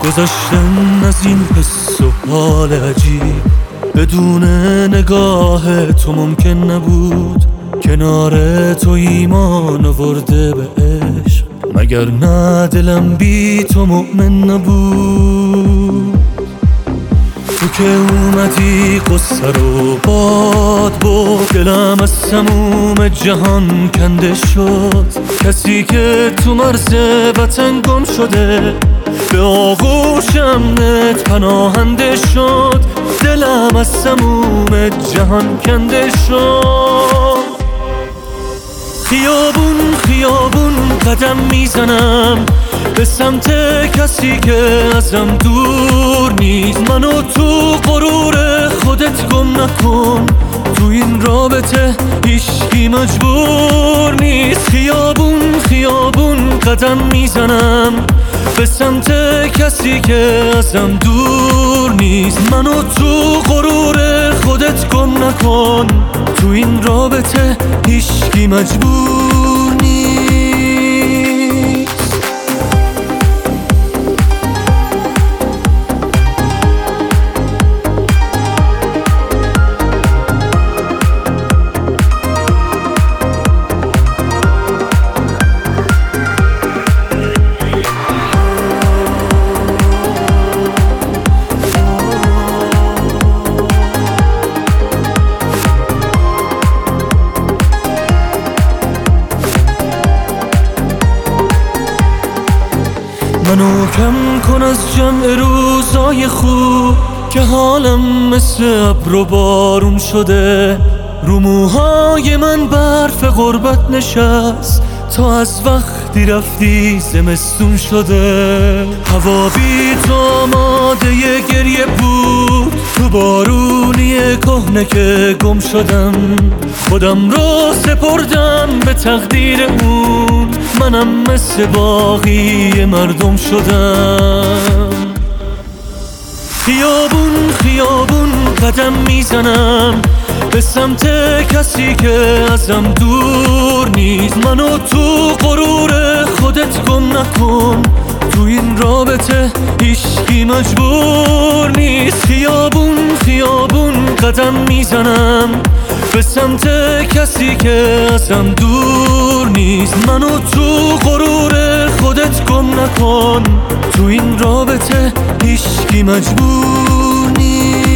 گذشتن از این حس و حال عجیب، بدون نگاه تو ممکن نبود. کنار تو ایمان آورده به عشق، مگر نه دلم بی تو مؤمن نبود. تو که اومدی قصه رو باد بود، دلم از سموم جهان کنده شد. کسی که تو مرز وطن گم شده، به آغوشم نت پناهنده شد. دلم از سموم جهان کنده شد. خیابون خیابون قدم میزنم به سمت کسی که ازم دور نیست. منو تو غرور خودت گم نکن، تو این رابطه هیچکی مجبور نیست. خیابون خیابون قدم میزنم به سمت کسی که ازم دور نیست. منو تو غرور خودت گم نکن، تو این رابطه هیچکی مجبور نیست. منو کم کن از جمع روزای خوب، که حالم مثل ابر و بارون شده. رو موهای من برف غربت نشست، تا از وقتی رفتی زمستون شده. هوا بی تو آماده گریه بود، تو بارونی کهنه که گم شدم. خودم رو سپردم به تقدیر اون، منم مثل باقی مردم شدم. خیابون خیابون قدم میزنم به سمت کسی که ازم دور نیست. منو تو غرور خودت گم نکن، تو این رابطه هیچکی مجبور نیست. خیابون خیابون قدم میزنم به سمت کسی که ازم دور نیست. منو تو غرور خودت گم نکن، تو این رابطه هیچکی مجبور نیست.